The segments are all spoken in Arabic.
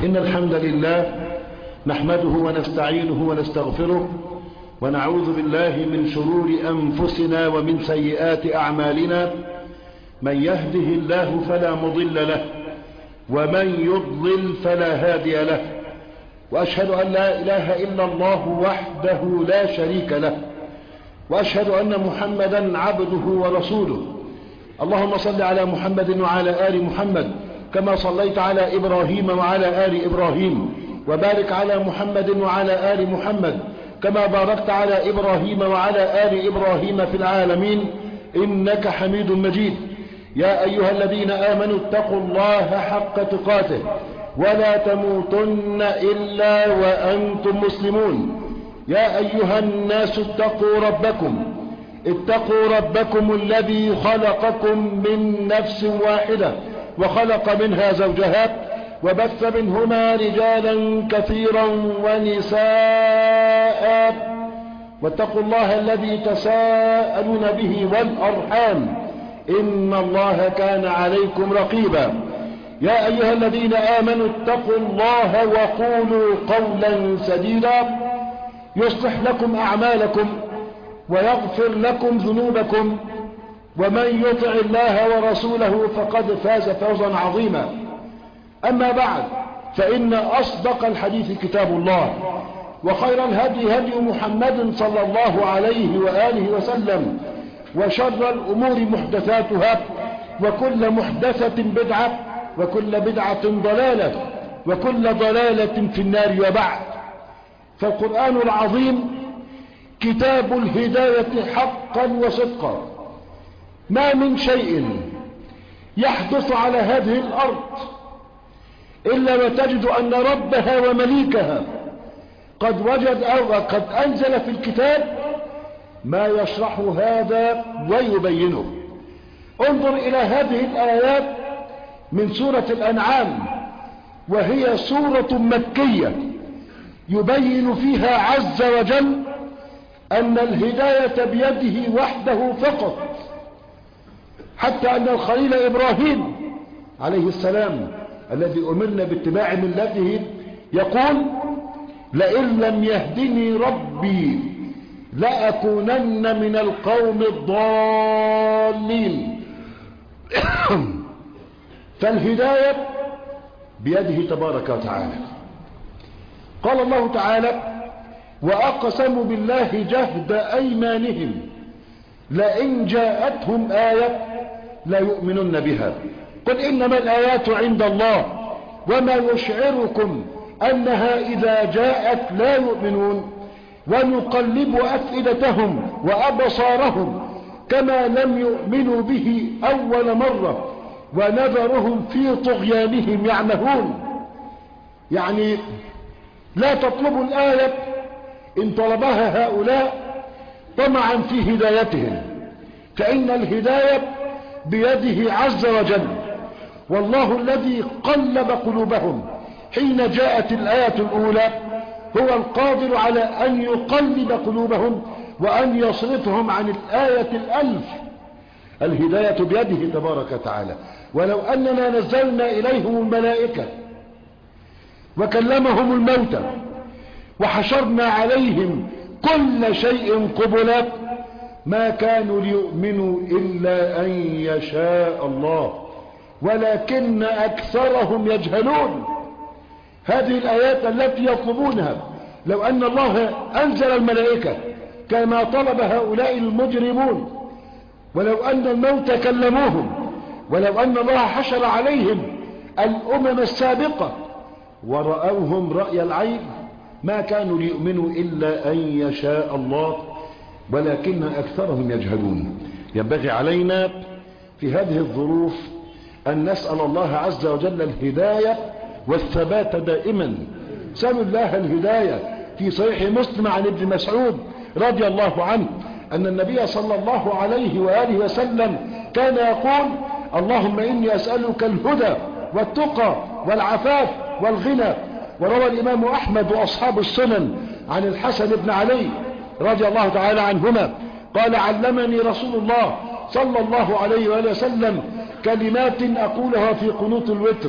إن الحمد لله نحمده ونستعينه ونستغفره ونعوذ بالله من شرور أنفسنا ومن سيئات أعمالنا. من يهده الله فلا مضل له ومن يضلل فلا هادي له، وأشهد أن لا إله إلا الله وحده لا شريك له، وأشهد أن محمدا عبده ورسوله. اللهم صل على محمد وعلى آل محمد كما صليت على إبراهيم وعلى آل إبراهيم، وبارك على محمد وعلى آل محمد كما باركت على إبراهيم وعلى آل إبراهيم في العالمين إنك حميد مجيد. يا أيها الذين آمنوا اتقوا الله حق تقاته ولا تموتن إلا وأنتم مسلمون. يا أيها الناس اتقوا ربكم الذي خلقكم من نفس واحدة وخلق منها زوجها وبث منهما رجالا كثيرا ونساء، واتقوا الله الذي تساءلون به والأرحام إن الله كان عليكم رقيبا. يا أيها الذين آمنوا اتقوا الله وقولوا قولا سديدا يصلح لكم أعمالكم ويغفر لكم ذنوبكم، ومن يطع الله ورسوله فقد فاز فوزا عظيما. أما بعد، فإن أصدق الحديث كتاب الله، وخير الهدي هدي محمد صلى الله عليه وآله وسلم، وشر الأمور محدثاتها، وكل محدثة بدعة، وكل بدعة ضلالة، وكل ضلالة في النار. وبعد، فالقرآن العظيم كتاب الهداية حقا وصدقا. ما من شيء يحدث على هذه الأرض إلا وتجد أن ربها ومليكها قد وجد أو قد أنزل في الكتاب ما يشرح هذا ويبينه. انظر إلى هذه الآيات من سورة الأنعام، وهي سورة مكية يبين فيها عز وجل أن الهداية بيده وحده فقط، حتى أن الخليل إبراهيم عليه السلام الذي أمرنا باتباع ملته يقول: لئن لم يهدني ربي لأكونن من القوم الضالين. فالهداية بيده تبارك وتعالى. قال الله تعالى: وأقسموا بالله جهد أيمانهم لئن جاءتهم آية لا يؤمنن بها قل إنما الآيات عند الله وما يشعركم أنها إذا جاءت لا يؤمنون ونقلب أفئدتهم وأبصارهم كما لم يؤمنوا به أول مرة ونذرهم في طغيانهم يعمهون. يعني لا تطلبوا الآية إن طلبها هؤلاء طمعا في هدايتهم، فإن الهداية بيده عز وجل، والله الذي قلب قلوبهم حين جاءت الآية الأولى هو القادر على أن يقلب قلوبهم وأن يصرفهم عن الآية الألف. الهداية بيده تبارك وتعالى. ولو أننا نزلنا إليهم الملائكة وكلمهم الموتى وحشرنا عليهم كل شيء قبلا ما كانوا ليؤمنوا إلا أن يشاء الله ولكن أكثرهم يجهلون. هذه الآيات التي يطلبونها لو أن الله أنزل الملائكة كما طلب هؤلاء المجرمون، ولو أن الموت كلموهم، ولو أن الله حشر عليهم الأمم السابقة ورأوهم رأي العين ما كانوا ليؤمنوا إلا أن يشاء الله ولكن أكثرهم يجهلون. ينبغي علينا في هذه الظروف أن نسأل الله عز وجل الهداية والثبات دائما. سألوا الله الهداية. في صحيح مسلم عن ابن مسعود رضي الله عنه أن النبي صلى الله عليه وآله وسلم كان يقول: اللهم إني أسألك الهدى والتقى والعفاف والغنى. وروى الإمام أحمد وأصحاب السنن عن الحسن بن علي رضي الله تعالى عنهما قال: علمني رسول الله صلى الله عليه وآله وسلم كلمات أقولها في قنوت الوتر: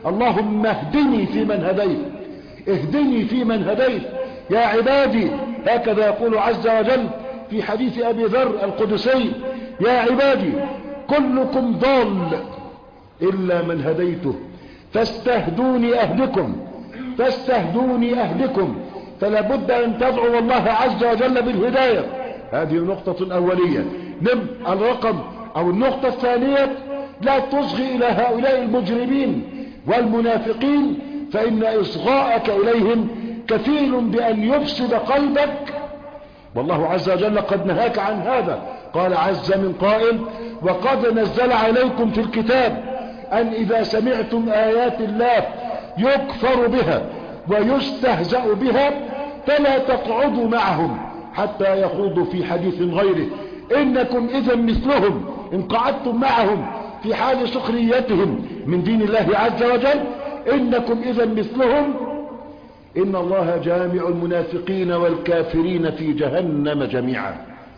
اللهم اهدني فيمن هديت، اهدني فيمن هديت يا عبادي، هكذا يقول عز وجل في حديث أبي ذر القدسي: يا عبادي كلكم ضال إلا من هديته فاستهدوني أهدكم، فاستهدوني أهدكم. فلا بد أن تدعو الله عز وجل بالهداية. هذه النقطة أولية. الرقم أو النقطة الثانية: لا تصغي إلى هؤلاء المجرمين والمنافقين، فإن إصغاءك إليهم كفيل بأن يفسد قلبك، والله عز وجل قد نهاك عن هذا. قال عز من قائل: وقد نزل عليكم في الكتاب أن إذا سمعتم آيات الله يكفر بها ويستهزأ بها فلا تقعدوا معهم حتى يخوضوا في حديث غيره، إنكم إذا مثلهم إن قعدتم معهم في حال سخريتهم من دين الله عز وجل، إنكم إذا مثلهم، إن الله جامع المنافقين والكافرين في جهنم جميعا.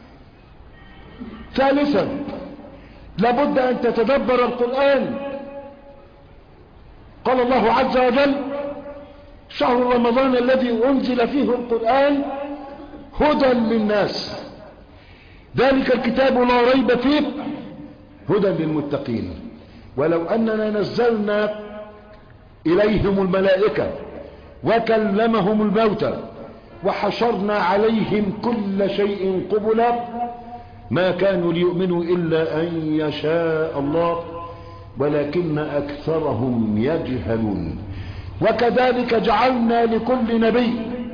ثالثا: لابد أن تتدبر القرآن. قال الله عز وجل: شهر رمضان الذي أنزل فيه القرآن هدى للناس، ذلك الكتاب لا ريب فيه هدى للمتقين. ولو أننا نزلنا إليهم الملائكة وكلمهم الموتى وحشرنا عليهم كل شيء قبلا ما كانوا ليؤمنوا إلا أن يشاء الله ولكن أكثرهم يجهلون. وكذلك جعلنا لكل نبي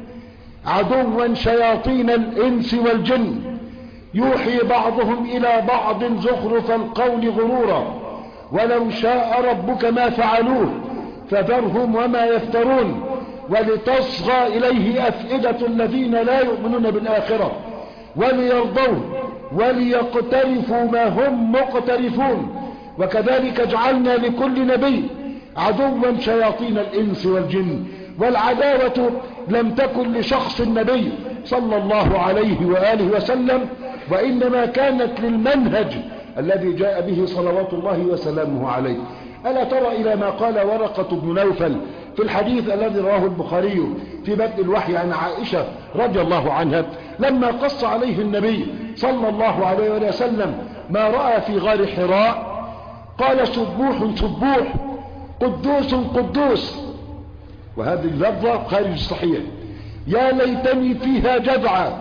عدوا شياطين الإنس والجن يوحي بعضهم إلى بعض زخرف القول غرورا ولو شاء ربك ما فعلوه فذرهم وما يفترون ولتصغى إليه أفئدة الذين لا يؤمنون بالآخرة وليرضوه وليقترفوا ما هم مقترفون. وكذلك جعلنا لكل نبي عدوا شياطين الإنس والجن. والعداوة لم تكن لشخص النبي صلى الله عليه وآله وسلم، وإنما كانت للمنهج الذي جاء به صلوات الله وسلامه عليه. ألا ترى إلى ما قال ورقة بن نوفل في الحديث الذي رواه البخاري في بدء الوحي عن عائشة رضي الله عنها لما قص عليه النبي صلى الله عليه وسلم ما رأى في غار حراء، قال: سبوح سبوح قدوس قدوس. وهذه اللفظة خارج الصحيح: يا ليتني فيها جدعا،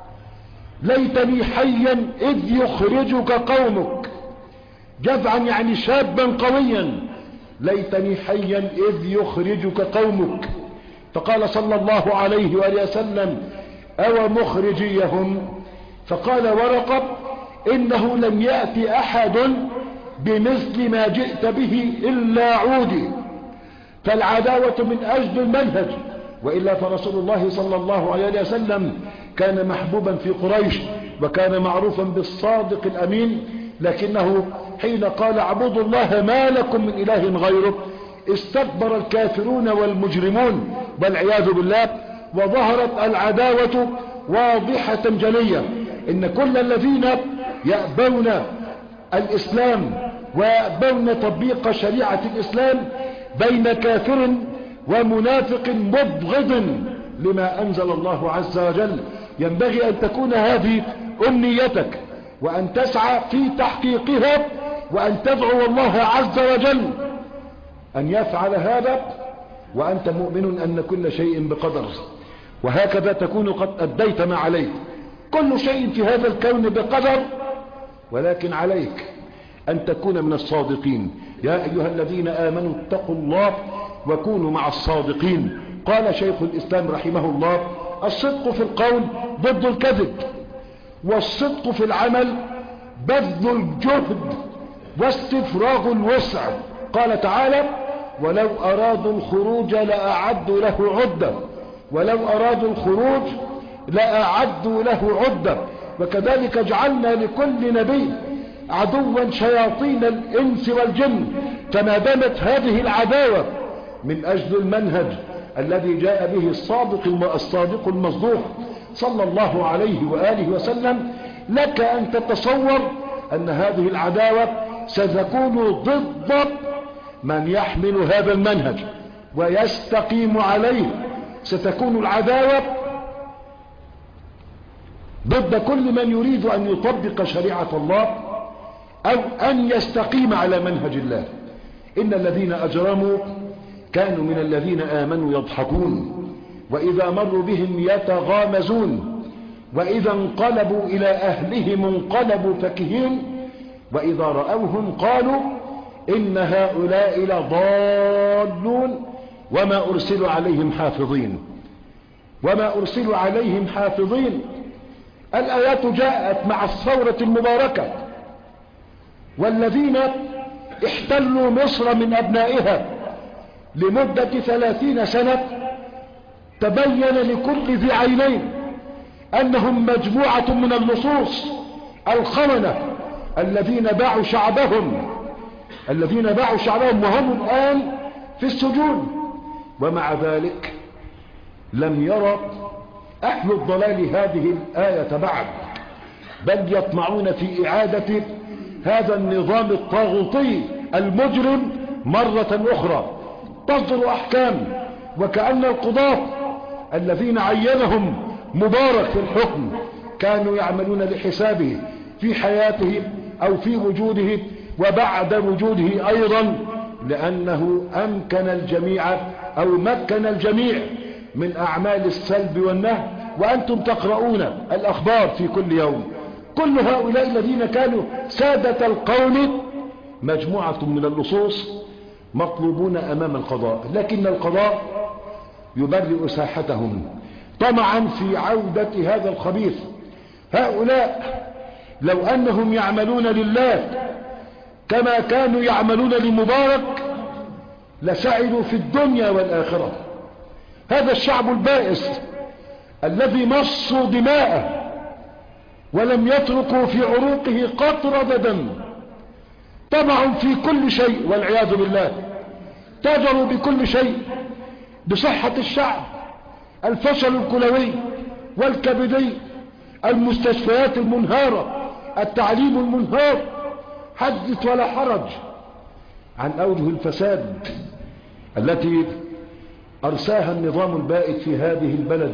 ليتني حيا إذ يخرجك قومك. جدعا يعني شابا قويا، ليتني حيا إذ يخرجك قومك. فقال صلى الله عليه وآله وسلم: أو مخرجيهم؟ فقال ورقة: إنه لم يأتي أحد بمثل ما جئت به إلا عودي. فالعداوة من أجل المنهج، وإلا فرسول الله صلى الله عليه وسلم كان محبوبا في قريش وكان معروفا بالصادق الأمين، لكنه حين قال: اعبدوا الله ما لكم من إله غيره، استكبر الكافرون والمجرمون والعياذ بالله، وظهرت العداوة واضحة جلية. إن كل الذين يأبون الإسلام ويأبون تطبيق شريعة الإسلام بين كافر ومنافق مبغض لما أنزل الله عز وجل. ينبغي أن تكون هذه أمنيتك وأن تسعى في تحقيقها وأن تدعو الله عز وجل أن يفعل هذا وأنت مؤمن أن كل شيء بقدر، وهكذا تكون قد أديت ما عليك. كل شيء في هذا الكون بقدر، ولكن عليك أن تكون من الصادقين. يا أيها الذين آمنوا اتقوا الله وكونوا مع الصادقين. قال شيخ الإسلام رحمه الله: الصدق في القول ضد الكذب، والصدق في العمل بذل الجهد واستفراغ الوسع. قال تعالى: ولو أرادوا الخروج لأعدوا له عدة، ولو أرادوا الخروج لأعدوا له عدة. وكذلك جعلنا لكل نبي عدوا شياطين الإنس والجن. فما دامت هذه العداوة من أجل المنهج الذي جاء به الصادق المصدوق صلى الله عليه وآله وسلم، لك أن تتصور أن هذه العداوة ستكون ضد من يحمل هذا المنهج ويستقيم عليه ستكون العداوة ضد كل من يريد أن يطبق شريعة الله أو أن يستقيم على منهج الله. إن الذين أجرموا كانوا من الذين آمنوا يضحكون وإذا مروا بهم يتغامزون وإذا انقلبوا إلى أهلهم انقلبوا فكهين وإذا رأوهم قالوا إن هؤلاء لضالون وما أرسلوا عليهم حافظين. الآيات جاءت مع الثورة المباركة، والذين احتلوا مصر من أبنائها لمدة 30 سنة تبين لكل ذي عينين أنهم مجموعة من اللصوص الخونة الذين باعوا شعبهم وهم الآن في السجون. ومع ذلك لم يرى أهل الضلال هذه الآية بعد، بل يطمعون في إعادة هذا النظام الطاغوتي المجرم مرة أخرى. تصدر أحكام وكأن القضاة الذين عينهم مبارك في الحكم كانوا يعملون لحسابه في حياته أو في وجوده وبعد وجوده أيضا، لأنه مكن الجميع من أعمال السلب والنهي. وأنتم تقرؤون الأخبار في كل يوم، كل هؤلاء الذين كانوا سادة القوم مجموعة من اللصوص مطلوبون أمام القضاء، لكن القضاء يبرئ ساحتهم طمعا في عودة هذا الخبيث. هؤلاء لو أنهم يعملون لله كما كانوا يعملون لمبارك لسعدوا في الدنيا والآخرة. هذا الشعب البائس الذي مصوا دماءه ولم يتركوا في عروقه قطرة دم، طمعوا في كل شيء والعياذ بالله، تاجروا بكل شيء، بصحة الشعب، الفشل الكلوي والكبدي، المستشفيات المنهارة، التعليم المنهار، حدث ولا حرج عن أوجه الفساد التي أرساها النظام البائد في هذه البلد.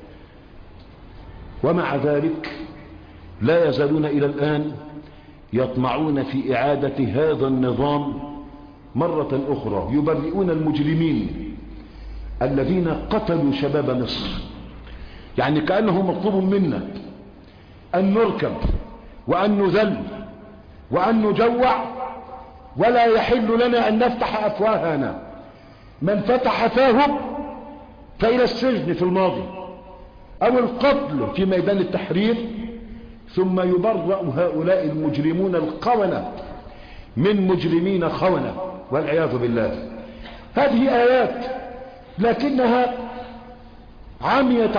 ومع ذلك لا يزالون إلى الآن يطمعون في إعادة هذا النظام مرة أخرى، يبرئون المجرمين الذين قتلوا شباب مصر. يعني كأنه مطلوب منا أن نركب وأن نذل وأن نجوع، ولا يحل لنا أن نفتح أفواهنا. من فتح فاه فإلى السجن في الماضي أو القتل في ميدان التحرير، ثم يبرأ هؤلاء المجرمون الخونة من مجرمين خونة والعياذ بالله. هذه آيات لكنها عميت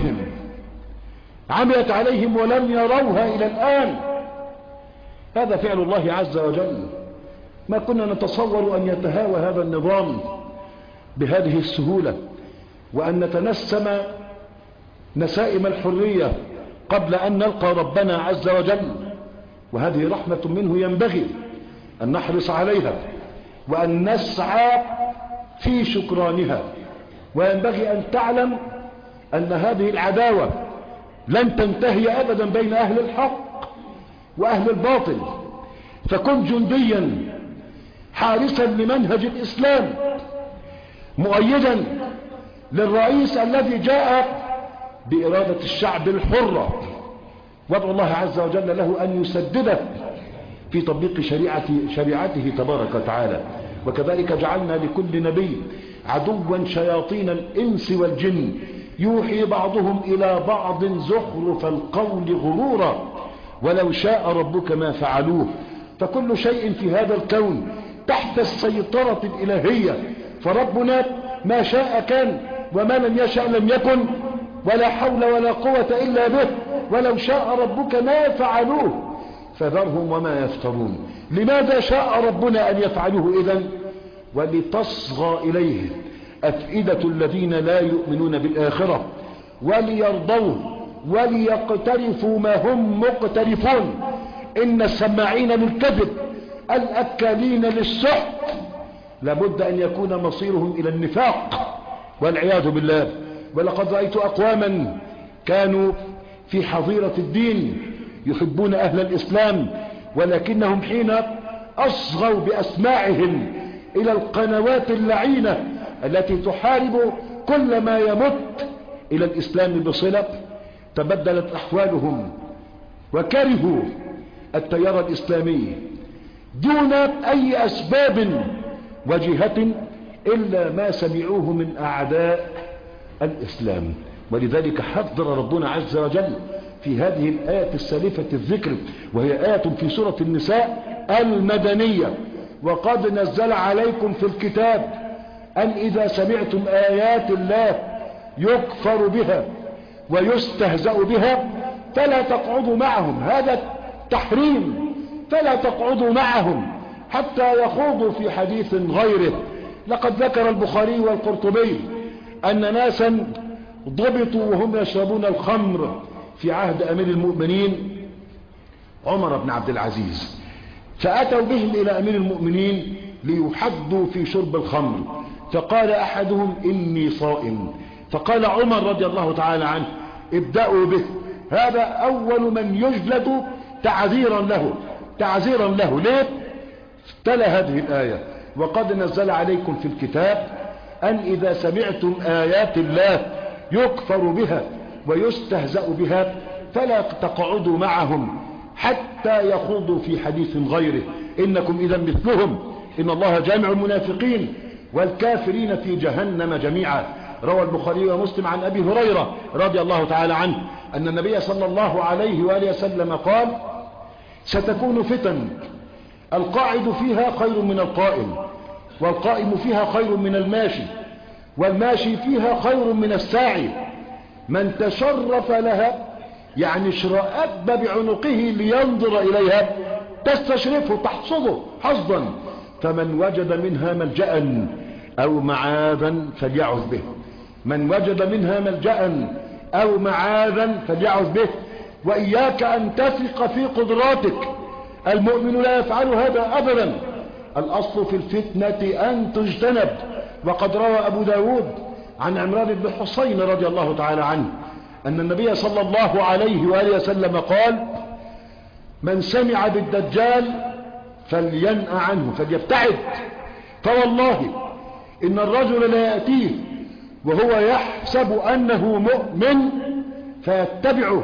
عليهم ولم يروها إلى الآن. هذا فعل الله عز وجل. ما كنا نتصور أن يتهاوى هذا النظام بهذه السهولة وأن نتنسم نسائم الحرية قبل أن نلقى ربنا عز وجل. وهذه رحمة منه ينبغي أن نحرص عليها وأن نسعى في شكرانها. وينبغي أن تعلم أن هذه العداوة لن تنتهي أبدا بين أهل الحق وأهل الباطل. فكن جنديا حارسا لمنهج الإسلام، مؤيدا للرئيس الذي جاء بإرادة الشعب الحرة، وادعو الله عز وجل له أن يسدده في تطبيق شريعته تبارك وتعالى. وكذلك جعلنا لكل نبي عدوا شياطين الإنس والجن يوحي بعضهم إلى بعض زخرف القول غرورا ولو شاء ربك ما فعلوه. فكل شيء في هذا الكون تحت السيطرة الإلهية، فربنا ما شاء كان وما لم يشاء لم يكن، ولا حول ولا قوة إلا به. ولو شاء ربك ما فعلوه فذرهم وما يفترون. لماذا شاء ربنا أن يفعلوه إذن؟ ولتصغى إليه أفئدة الذين لا يؤمنون بالآخرة وليرضوه وليقترفوا ما هم مقترفون. إن السماعين للكذب الأكالين للسحت لابد أن يكون مصيرهم إلى النفاق والعياذ بالله. ولقد رأيت أقواما كانوا في حظيرة الدين يحبون أهل الإسلام، ولكنهم حين أصغوا بأسماعهم إلى القنوات اللعينة التي تحارب كل ما يمت إلى الإسلام بصلة تبدلت أحوالهم وكرهوا التيار الإسلامي دون أي أسباب وجهة إلا ما سمعوه من أعداء الإسلام. ولذلك حذر ربنا عز وجل في هذه الآية السالفة الذكر، وهي آية في سورة النساء المدنية: وقد نزل عليكم في الكتاب أن إذا سمعتم آيات الله يكفر بها ويستهزأ بها فلا تقعدوا معهم. هذا تحريم، فلا تقعدوا معهم حتى يخوضوا في حديث غيره. لقد ذكر البخاري والقرطبي أن ناسا ضبطوا وهم يشربون الخمر في عهد أمير المؤمنين عمر بن عبد العزيز، فأتوا بهم إلى أمير المؤمنين ليحدوا في شرب الخمر، فقال أحدهم إني صائم، فقال عمر رضي الله تعالى عنه ابدأوا به، هذا أول من يجلد تعذيرا له. ليه؟ تلا هذه الآية: وقد نزل عليكم في الكتاب أن إذا سمعتم آيات الله يكفر بها ويستهزأ بها فلا تقعدوا معهم حتى يخوضوا في حديث غيره إنكم إذا مثلهم إن الله جامع المنافقين والكافرين في جهنم جميعا. روى البخاري ومسلم عن أبي هريرة رضي الله تعالى عنه أن النبي صلى الله عليه وآله وسلم قال: ستكون فتن القاعد فيها خير من القائم، والقائم فيها خير من الماشي، والماشي فيها خير من الساعي. من تشرف لها يعني اشرأب بعنقه لينظر إليها تستشرفه تحصده حظا، فمن وجد منها ملجأ أو معاذا فليعذ به. من وجد منها ملجأ أو معاذا فليعذ به. وإياك أن تثق في قدراتك، المؤمن لا يفعل هذا أبدا. الأصل في الفتنة أن تجتنب. وقد روى أبو داود عن عمران بن حسين رضي الله تعالى عنه أن النبي صلى الله عليه وآله وسلم قال: من سمع بالدجال فلينأ عنه فليبتعد، فوالله إن الرجل لا يأتيه وهو يحسب أنه مؤمن فيتبعه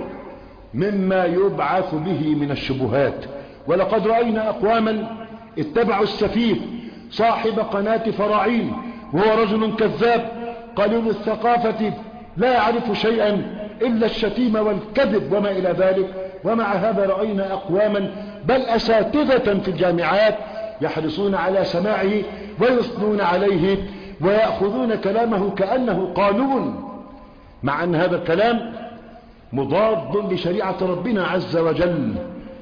مما يبعث به من الشبهات. ولقد رأينا أقواما اتبعوا السفيه صاحب قناة فراعين وهو رجل كذاب قليل الثقافة لا يعرف شيئا إلا الشتيمة والكذب وما إلى ذلك. ومع هذا رأينا أقواما بل أساتذة في الجامعات يحرصون على سماعه ويثنون عليه ويأخذون كلامه كأنه قانون، مع أن هذا الكلام مضاد لشريعة ربنا عز وجل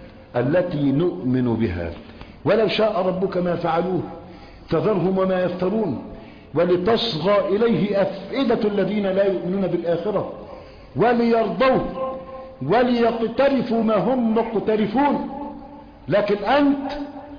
التي نؤمن بها. ولو شاء ربك ما فعلوه فذرهم وما يفترون ولتصغى إليه أفئدة الذين لا يؤمنون بالآخرة وليرضوه وليقترفوا ما هم مقترفون. لكن أنت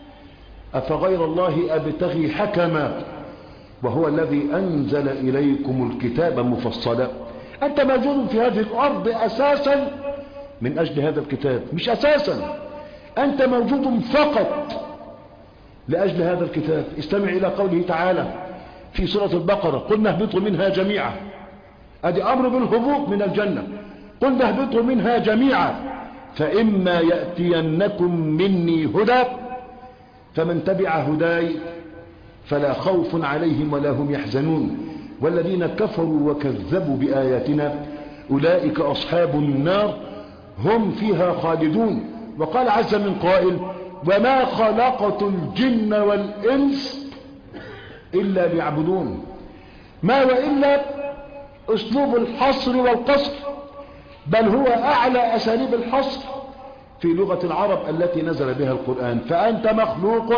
أفغير الله أبتغي حكما وهو الذي أنزل إليكم الكتاب مفصلا. أنت موجود في هذه الأرض أساسا من أجل هذا الكتاب، مش أساسا، أنت موجود فقط لأجل هذا الكتاب. استمع إلى قوله تعالى في سورة البقرة: قلنا اهبطوا منها جميعا. أدي أمر بالهبوط من الجنة. قلنا اهبطوا منها جميعا فإما يأتينكم مني هدى فمن تبع هداي فلا خوف عليهم ولا هم يحزنون والذين كفروا وكذبوا بآياتنا أولئك أصحاب النار هم فيها خالدون. وقال عز من قائل: وما خلقت الجن والإنس إلا ليعبدون. ما وإلا أسلوب الحصر والقصر، بل هو أعلى أساليب الحصر في لغة العرب التي نزل بها القرآن. فأنت مخلوق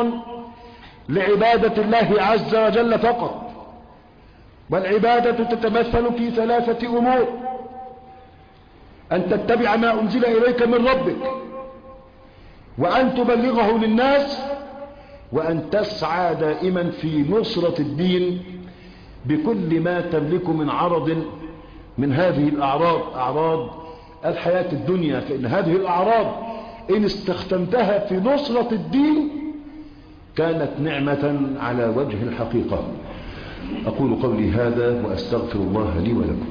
لعبادة الله عز وجل فقط، والعبادة تتمثل في 3 أمور: أن تتبع ما أنزل إليك من ربك، وأن تبلغه للناس، وأن تسعى دائما في نصرة الدين بكل ما تملك من عرض من هذه الأعراض، أعراض الحياة الدنيا، فإن هذه الأعراض إن استخدمتها في نصرة الدين كانت نعمة على وجه الحقيقة. أقول قولي هذا وأستغفر الله لي ولكم.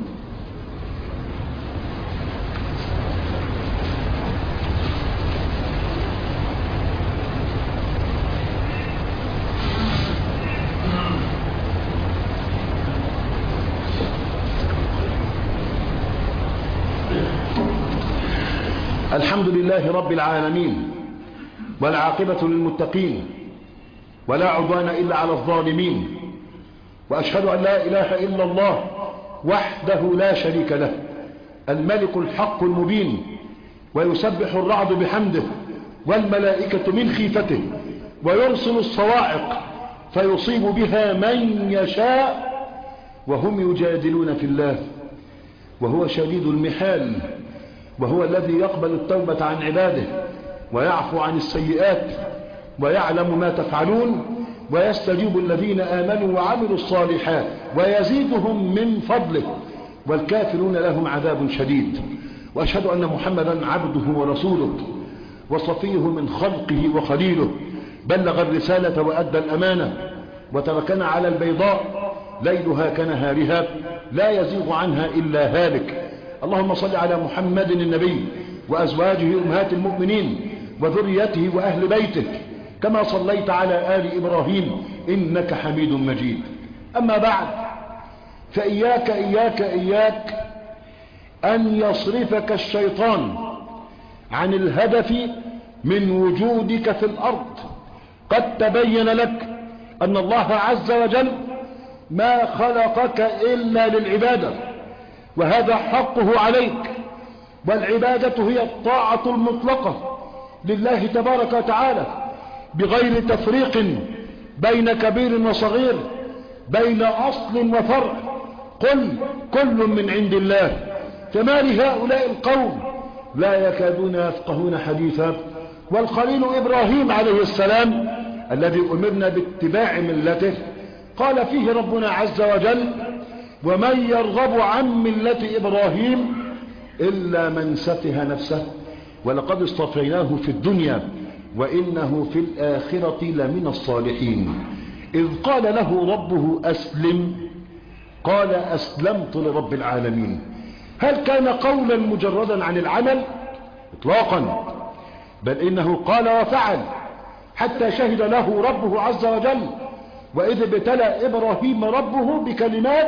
الحمد لله رب العالمين، والعاقبة للمتقين، ولا عدوان إلا على الظالمين، وأشهد أن لا إله إلا الله وحده لا شريك له الملك الحق المبين، ويسبح الرعد بحمده والملائكة من خيفته، ويرسل الصواعق فيصيب بها من يشاء وهم يجادلون في الله، وهو شديد المحال، وهو الذي يقبل التوبة عن عباده ويعفو عن السيئات ويعلم ما تفعلون، ويستجيب الذين آمنوا وعملوا الصالحات ويزيدهم من فضله، والكافرون لهم عذاب شديد. وأشهد أن محمدا عبده ورسوله وصفيه من خلقه وخليله، بلغ الرسالة وأدى الأمانة وتركنا على البيضاء ليلها كنهارها لا يزيغ عنها إلا هالك. اللهم صل على محمد النبي وأزواجه أمهات المؤمنين وذريته وأهل بيته كما صليت على آل إبراهيم إنك حميد مجيد. أما بعد، فإياك إياك إياك أن يصرفك الشيطان عن الهدف من وجودك في الأرض. قد تبين لك أن الله عز وجل ما خلقك إلا للعبادة، وهذا حقه عليك، والعبادة هي الطاعة المطلقة لله تبارك وتعالى بغير تفريق بين كبير وصغير، بين أصل وفرع. قل كل من عند الله، فما لهؤلاء القوم لا يكادون يفقهون حديثا. والخليل إبراهيم عليه السلام الذي أمرنا باتباع ملته قال فيه ربنا عز وجل: ومن يرغب عن ملة إبراهيم إلا من سفه نفسه ولقد اصطفيناه في الدنيا وإنه في الآخرة لمن الصالحين. إذ قال له ربه أسلم قال أسلمت لرب العالمين. هل كان قولا مجردا عن العمل؟ إطلاقا، بل إنه قال وفعل حتى شهد له ربه عز وجل: وإذ ابتلى إبراهيم ربه بكلمات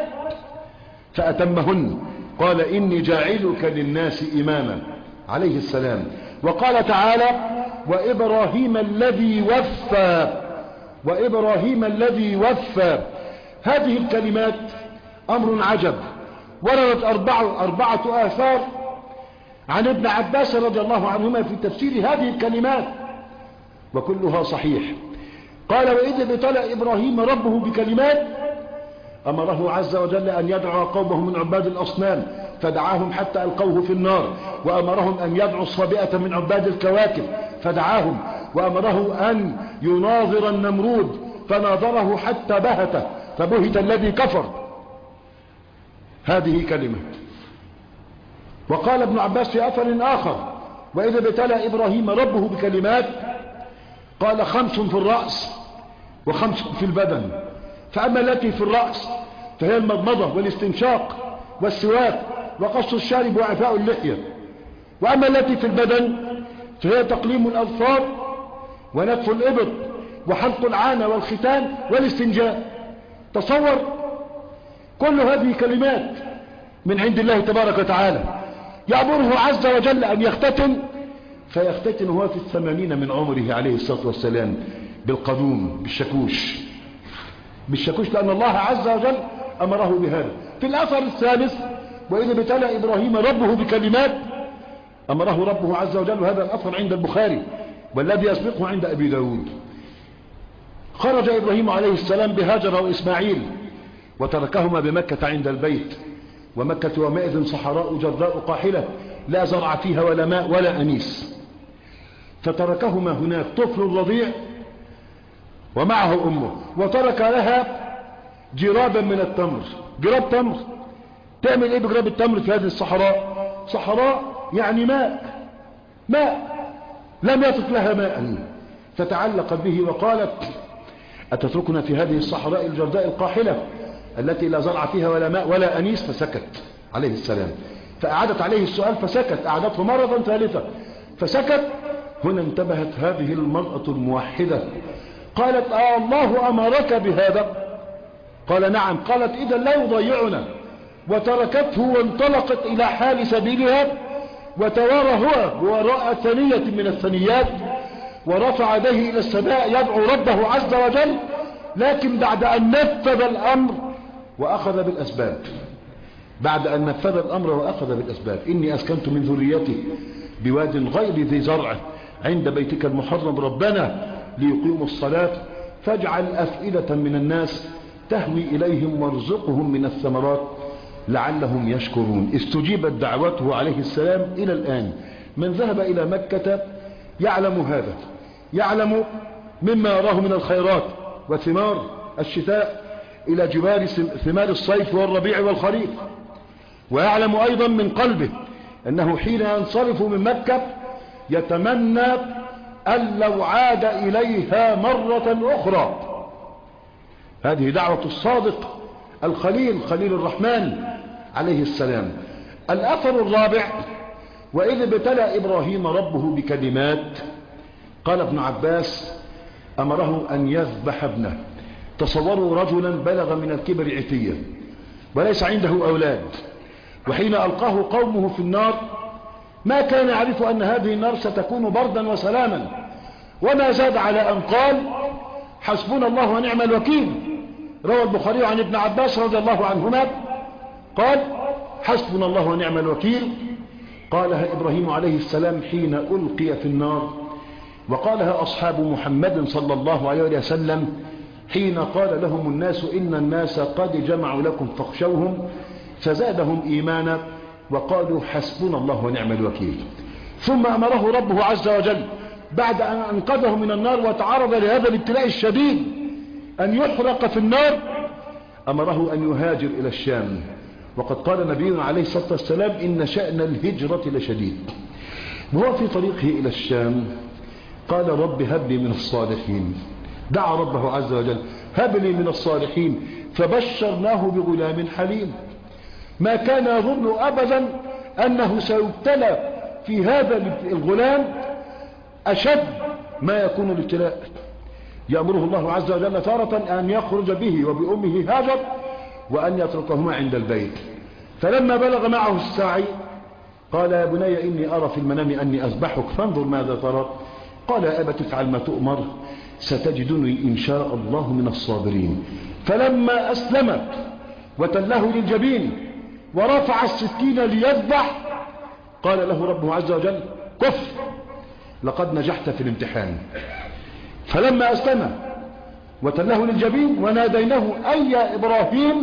فأتمهن قال إني جاعلك للناس إماما عليه السلام. وقال تعالى: وإبراهيم الذي وفى، وإبراهيم الذي وفى. هذه الكلمات أمر عجب. وردت أربعة آثار عن ابن عباس رضي الله عنهما في تفسير هذه الكلمات وكلها صحيح. قال: وإذ ابتلى إبراهيم ربه بكلمات أمره عز وجل أن يدعو قومه من عباد الأصنام فدعاهم حتى ألقوه في النار، وأمرهم أن يدعوا الصابئة من عباد الكواكب فدعاهم، وأمره أن يناظر النمرود فناظره حتى بهته فبهت الذي كفر. هذه كلمة. وقال ابن عباس في أثر آخر: وإذا ابتلى إبراهيم ربه بكلمات قال 5 في الرأس و5 في البدن، فأما التي في الرأس فهي المضمضة والاستنشاق والسواك وقص الشارب وإعفاء اللحية، وأما التي في البدن فهي تقليم الأظفار ونتف الإبط وحلق العانة والختان والاستنجاء. تصور، كل هذه كلمات من عند الله تبارك وتعالى. يأمره عز وجل أن يختتن فيختتن هو في 80 من عمره عليه الصلاة والسلام بالقدوم بالشكوش لأن الله عز وجل أمره بهذا. في الأثر الثالث: وإذا ابتلى إبراهيم ربه بكلمات أمره ربه عز وجل، وهذا الأثر عند البخاري والذي يسبقه عند أبي داود. خرج إبراهيم عليه السلام بهاجر وإسماعيل وتركهما بمكة عند البيت، ومكة يومئذ صحراء جرداء قاحلة لا زرع فيها ولا ماء ولا أنيس، فتركهما هناك طفل رضيع ومعه أمه، وترك لها جرابا من التمر. جراب تمر، تعمل ايه بجراب التمر في هذه الصحراء؟ صحراء يعني ماء لم يترك لها ماء، فتعلقت به وقالت: أتتركنا في هذه الصحراء الجرداء القاحلة التي لا زرع فيها ولا ماء ولا أنيس؟ فسكت عليه السلام. فأعادت عليه السؤال فسكت، أعادته مرة ثالثة فسكت. هنا انتبهت هذه المرأة الموحدة، قالت: الله أمرك بهذا؟ قال: نعم. قالت: إذا لا يضيعنا. وتركته وانطلقت إلى حال سبيلها، وتوارى هو بوراء ثنية من الثنيات، ورفع يديه إلى السماء يدعو ربه عز وجل، لكن بعد أن نفذ الأمر وأخذ بالأسباب. بعد أن نفذ الأمر وأخذ بالأسباب: إني أسكنت من ذريتي بواد غير ذي زرع عند بيتك المحرم ربنا ليقيموا الصلاة فاجعل أفئدة من الناس تهوي إليهم وارزقهم من الثمرات لعلهم يشكرون. استجيبت دعوته عليه السلام. إلى الآن من ذهب إلى مكة يعلم هذا، يعلم مما يراه من الخيرات وثمار الشتاء إلى جبال ثمار الصيف والربيع والخريف، ويعلم أيضا من قلبه أنه حين ينصرف من مكة يتمنى أن لو عاد إليها مرة أخرى. هذه دعوة الصادق الخليل، خليل الرحمن عليه السلام. الأثر الرابع: وإذ ابتلى إبراهيم ربه بكلمات. قال ابن عباس: أمره أن يذبح ابنه. تصوروا رجلا بلغ من الكبر عتية وليس عنده أولاد، وحين ألقاه قومه في النار ما كان يعرف أن هذه النار ستكون بردا وسلاما، وما زاد على أن قال: حسبنا الله ونعم الوكيل. روى البخاري عن ابن عباس رضي الله عنهما قال: حسبنا الله ونعم الوكيل. قالها إبراهيم عليه السلام حين ألقي في النار، وقالها أصحاب محمد صلى الله عليه وسلم حين قال لهم الناس إن الناس قد جمعوا لكم فاخشوهم، فزادهم إيمانا وقالوا حسبنا الله ونعم الوكيل. ثم أمره ربه عز وجل بعد أن أنقذه من النار وتعرض لهذا الابتلاء الشديد أن يحرق في النار، أمره أن يهاجر إلى الشام. وقد قال نبينا عليه الصلاة والسلام: إن شأن الهجرة لشديد. وهو في طريقه إلى الشام قال: رب هب لي من الصالحين. دعا ربه عز وجل: هب لي من الصالحين. فبشرناه بغلام حليم. ما كان يظن أبدا أنه سيبتلى في هذا الغلام أشد ما يكون الابتلاء. يأمره الله عز وجل تارة أن يخرج به وبأمه هاجر وأن يتركهما عند البيت. فلما بلغ معه السعي قال: يا بني إني أرى في المنام أني أذبحك فانظر ماذا ترى. قال: يا أبت افعل ما تؤمر ستجدني إن شاء الله من الصابرين. فلما أسلم وتله للجبين ورفع السكين ليذبح قال له ربه عز وجل: كف، لقد نجحت في الامتحان. فلما أسلم وتله للجبين وناديناه: أي يا إبراهيم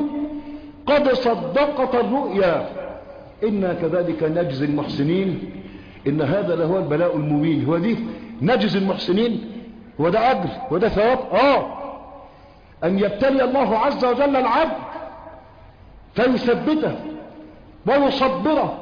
قد صدقت الرؤيا إنا كذلك نجزي المحسنين. إن هذا لهو البلاء المبين. هو دي نجزي المحسنين؟ وده أجر وده ثواب. أن يبتلي الله عز وجل العبد فيثبته ويصبره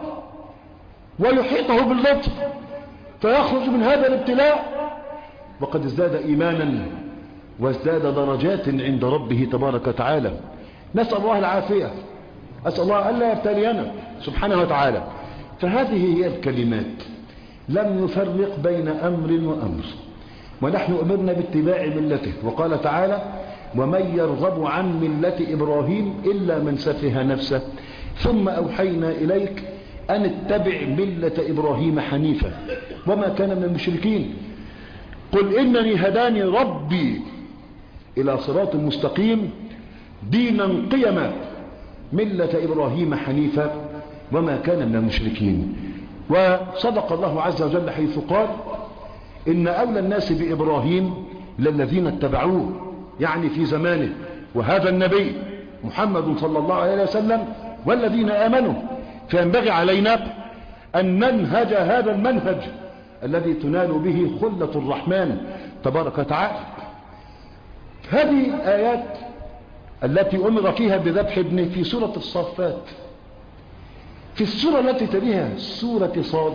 ويحيطه باللطف فيخرج من هذا الابتلاء وقد ازداد إيمانا وازداد درجات عند ربه تبارك وتعالى. نسأل الله العافية، أسأل الله ألا يبتلينا سبحانه وتعالى. فهذه هي الكلمات، لم يفرق بين أمر وأمر، ونحن أمرنا باتباع ملته. وقال تعالى: ومن يرغب عن ملة إبراهيم إلا من سفه نفسه ثم أوحينا إليك أن اتبع ملة إبراهيم حنيفا وما كان من المشركين. قل إنني هداني ربي إلى صراط مستقيم دينا قيما ملة إبراهيم حنيفا وما كان من المشركين. وصدق الله عز وجل حيث قال: إن أولى الناس بإبراهيم للذين اتبعوه، يعني في زمانه وهذا النبي محمد صلى الله عليه وسلم والذين آمنوا. فينبغي علينا أن ننهج هذا المنهج الذي تنال به خلة الرحمن تبارك وتعالى. هذه الآيات التي أمر فيها بذبح ابنه في سورة الصافات. في السورة التي تليها سورة صاد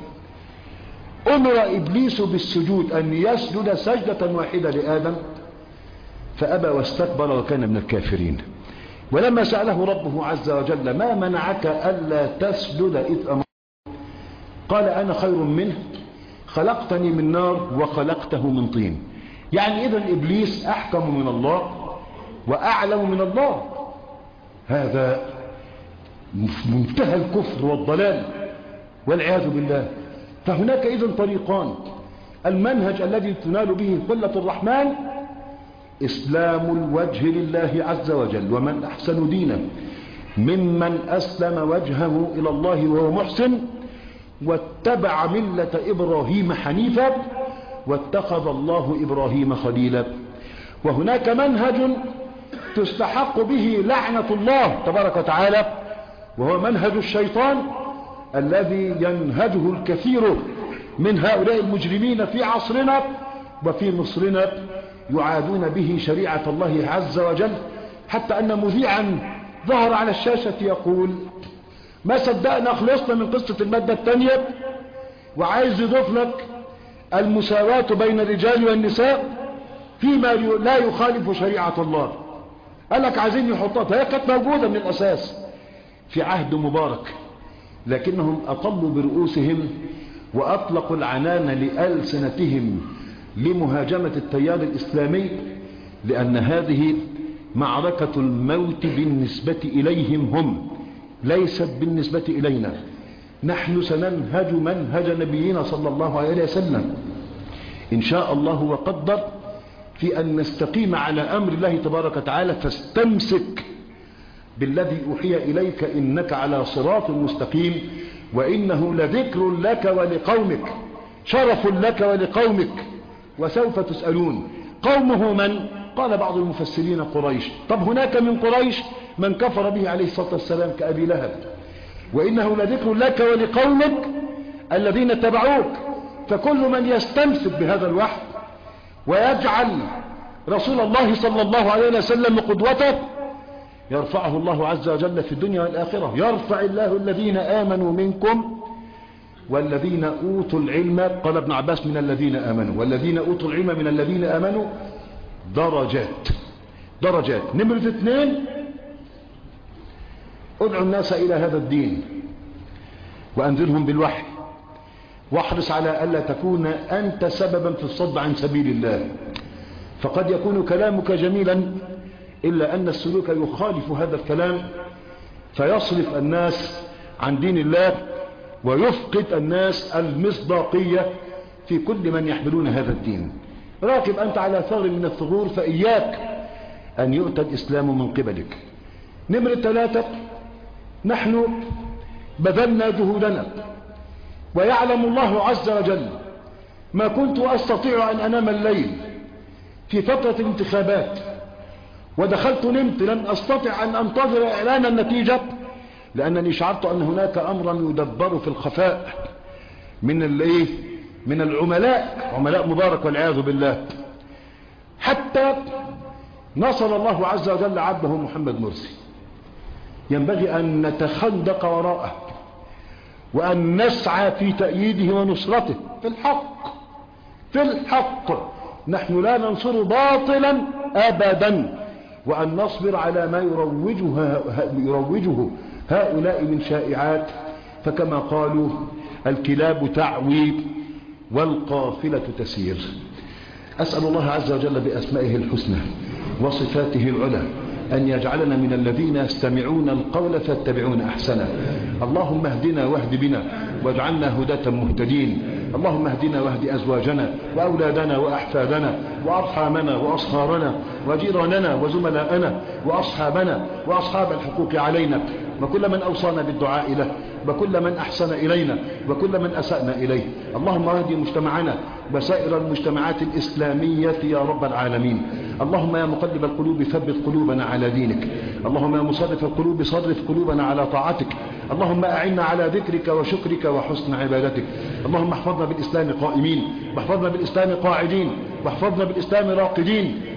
أمر إبليس بالسجود، أن يسجد سجدة واحدة لآدم فأبى واستكبر وكان من الكافرين. ولما سأله ربه عز وجل ما منعك ألا تسجد إذ أمرت، قال أنا خير منه خلقتني من نار وخلقته من طين. يعني إذن إبليس أحكم من الله وأعلم من الله. هذا منتهى الكفر والضلال والعياذ بالله. فهناك إذن طريقان: المنهج الذي تنال به خلة الرحمن إسلام الوجه لله عز وجل، ومن أحسن دينا ممن أسلم وجهه إلى الله وهو محسن واتبع ملة إبراهيم حنيفا واتخذ الله إبراهيم خليلا. وهناك منهج تستحق به لعنة الله تبارك وتعالى، وهو منهج الشيطان الذي ينهجه الكثير من هؤلاء المجرمين في عصرنا وفي مصرنا، يعادون به شريعة الله عز وجل، حتى أن مذيعا ظهر على الشاشة يقول: ما صدقنا خلصنا من قصة المادة الثانية، وعايز يضيف لك المساواة بين الرجال والنساء فيما لا يخالف شريعة الله. قال لك عايزين يحطها، هي كانت موجودة من الأساس في عهد مبارك، لكنهم أطلوا برؤوسهم وأطلقوا العنان لألسنتهم لمهاجمة التيار الإسلامي، لأن هذه معركة الموت بالنسبة إليهم هم، ليست بالنسبة إلينا. نحن سننهج منهج نبينا صلى الله عليه وسلم إن شاء الله وقدر في أن نستقيم على أمر الله تبارك وتعالى. فاستمسك بالذي أوحي إليك إنك على صراط مستقيم، وإنه لذكر لك ولقومك، شرف لك ولقومك، وسوف تسألون. قومه من؟ قال بعض المفسرين قريش. طب هناك من قريش من كفر به عليه الصلاة والسلام كأبي لهب. وإنه لذكر لك ولقومك الذين اتبعوك. فكل من يستمسك بهذا الوحي ويجعل رسول الله صلى الله عليه وسلم قدوته يرفعه الله عز وجل في الدنيا والآخرة. يرفع الله الذين آمنوا منكم والذين أوتوا العلم، قال ابن عباس، من الذين آمنوا، والذين أوتوا العلم من الذين آمنوا درجات. درجات. نمرة 2: ادعوا الناس إلى هذا الدين وأنذرهم بالوحي، واحرص على ألا تكون أنت سببا في الصد عن سبيل الله. فقد يكون كلامك جميلا إلا أن السلوك يخالف هذا الكلام، فيصرف الناس عن دين الله ويفقد الناس المصداقية في كل من يحملون هذا الدين. راكب أنت على ثغر من الثغور، فإياك أن يؤتى الإسلام من قبلك. نمرة 3: نحن بذلنا جهودنا، ويعلم الله عز وجل ما كنت أستطيع أن أنام الليل في فترة الانتخابات، ودخلت نمت، لم أستطع أن أنتظر إعلان النتيجة، لأنني شعرت أن هناك أمرا يدبر في الخفاء من العملاء، عملاء مبارك والعياذ بالله، حتى نصر الله عز وجل عبده محمد مرسي. ينبغي أن نتخندق وراءه وأن نسعى في تأييده ونصرته في الحق. نحن لا ننصر باطلا أبدا، وأن نصبر على ما يروجه هؤلاء من شائعات. فكما قالوا: الكلاب تعوي والقافلة تسير. أسأل الله عز وجل بأسمائه الحسنى وصفاته العلى أن يجعلنا من الذين يستمعون القول فاتبعون أحسنه. اللهم اهدنا واهد بنا واجعلنا هداة مهتدين. اللهم اهدنا واهد أزواجنا وأولادنا وأحفادنا وأرحامنا وأصهارنا وجيراننا وزملاءنا وأصحابنا وأصحاب الحقوق علينا، وكل من أوصانا بالدعاء له، وكل من أحسن إلينا، وكل من أسأنا إليه. اللهم اهد مجتمعنا وسائر المجتمعات الإسلامية يا رب العالمين. اللهم يا مقلب القلوب ثبت قلوبنا على دينك. اللهم يا مصرف القلوب صرف قلوبنا على طاعتك. اللهم أعنا على ذكرك وشكرك وحسن عبادتك. اللهم احفظنا بالإسلام قائمين، واحفظنا بالإسلام قاعدين، واحفظنا بالإسلام راقدين،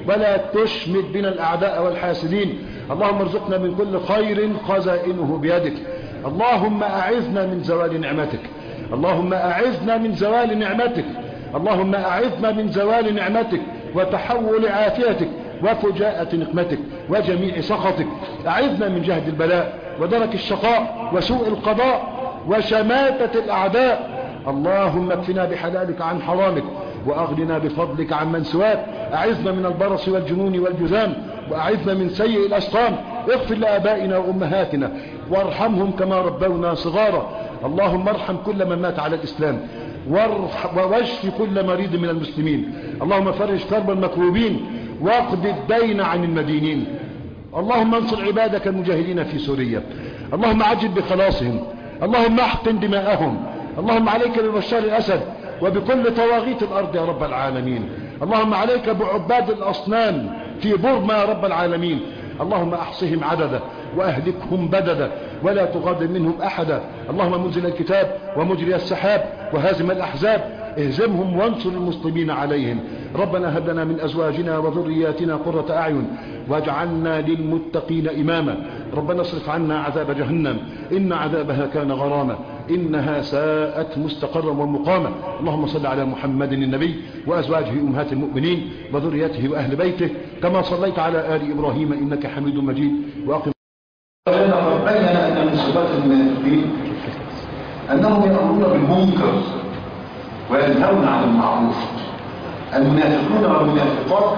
ولا تشمت بنا الأعداء والحاسدين. اللهم ارزقنا من كل خير خزائنه بيدك. اللهم أعذنا من زوال نعمتك. اللهم أعذنا من زوال نعمتك. اللهم أعذنا من زوال نعمتك وتحول عافيتك وفجاءة نقمتك وجميع سخطك. أعذنا من جهد البلاء ودرك الشقاء وسوء القضاء وشماتة الأعداء. اللهم اكفنا بحلالك عن حرامك وأغننا بفضلك عن من سواك. أعذنا من البرص والجنون والجذام وأعذنا من سيء الأسقام. اغفر لآبائنا وأمهاتنا وارحمهم كما ربونا صغارا. اللهم ارحم كل من مات على الإسلام واشف كل مريض من المسلمين. اللهم فرج كرب المكروبين واقض الدين عن المدينين. اللهم انصر عبادك المجاهدين في سوريا. اللهم عجل بخلاصهم. اللهم احقن دماءهم. اللهم عليك ببشار الأسد وبكل طواغيت الأرض يا رب العالمين. اللهم عليك بعباد الأصنام في بورما يا رب العالمين. اللهم احصهم عددا واهلكهم بددا ولا تغادر منهم احدا. اللهم منزل الكتاب ومجري السحاب وهازم الاحزاب اهزمهم وانصر المسلمين عليهم. ربنا هب لنا من ازواجنا وذرياتنا قرة اعين واجعلنا للمتقين اماما. ربنا اصرف عنا عذاب جهنم ان عذابها كان غراما انها ساءت مستقرا ومقاما. اللهم صل على محمد النبي وازواجه امهات المؤمنين وذريته واهل بيته كما صليت على ال ابراهيم انك حميد مجيد. واقم بين ان من صفات المنافقين انهم يامرون بالمنكر وينهون عن المعروف. المنافقون والمنافقات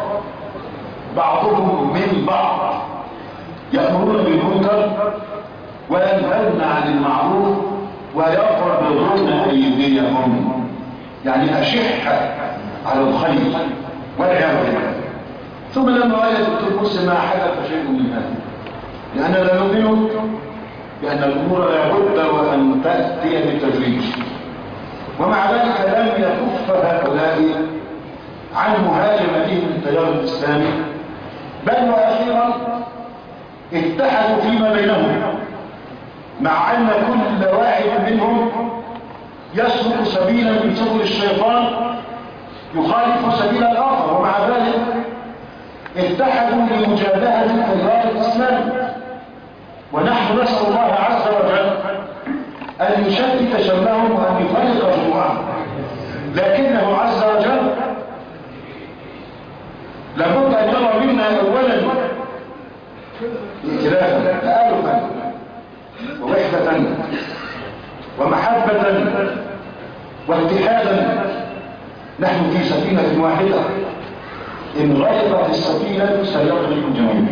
بعضهم من بعض يأمرون بالمنكر وينهون عن المعروف ويقبضون أيديهم، يعني أشحة على الخير والعياذ بالله. ثم لما وجدت المسلم ما حدث شيء من هذا، لأننا لا نؤمن بأن الأمور لابد وأن تأتي بالتدريج، ومع ذلك لم يكف هؤلاء عن مهاجمتهم التيار الإسلامي، بل وأخيرا اتحدوا فيما بينهم، مع أن كل واحد منهم يسلك سبيلا من سبل الشيطان يخالف سبيل الآخر، ومع ذلك اتحدوا لمجابهة التيار الإسلامي. ونحن نسأل الله عز وجل أن يشتت شملهم وأن يفرق جموعهم، لكنه عز وجل لابد أن يرى منا أولا ائتلافا تآلفا ووحدة ومحبة واتحادا. نحن في سفينة واحدة، إن غرقت السفينة سيغرق الجميع.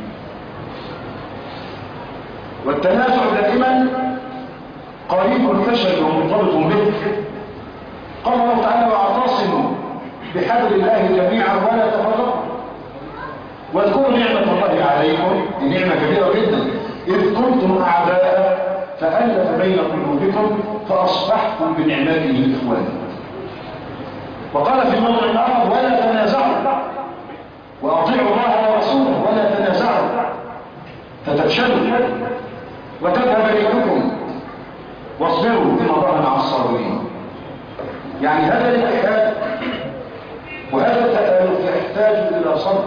والتنازع دائما قريب الفشل ومرتبط به. قال الله تعالى: واعتصموا بحبل الله جميعا ولا تفرقوا. واذكروا نعمة الله عليكم، دي نعمة كبيرة جدا، إذ كنتم أعداء فألف بين قلوبكم فأصبحتم بنعمته إخوانا. وقال في موضع آخر: ولا تنازعوا وأطيعوا الله ورسوله ولا تنازعوا فتفشلوا وتذهب ريحكم واصبروا إن الله مع الصابرين. يعني هذا الاتحاد وهذا التآلف يحتاج إلى صبر.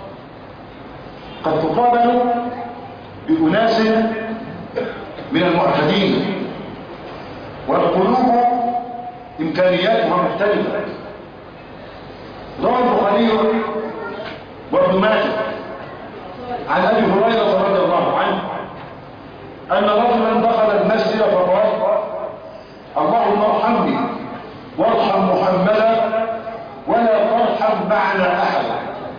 قد تقابل بأناس من المعتدين والقلوب إمكانياتها مختلفة. روى البخاري وابن ماجه عن أبي هريرة رضي الله عنه أن رجلا دخل المسجد فقال: اللهم ارحمني وارحم محمدا ولا ترحم معنا أحدا.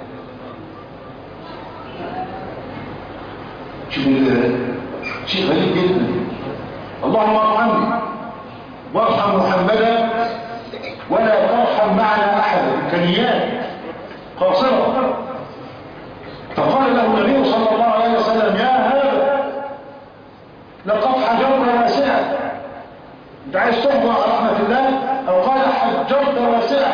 شيء غريب جدا. اللهم ارحمني وارحم محمدا ولا ترحم معنا أحدا، إمكانيات قاصرة. فقال له النبي صلى الله عليه وسلم: يا هذا لقد حجرت واسعة. انت عايز تحضر على رحمة الله؟ أو قال: حجرت واسعة.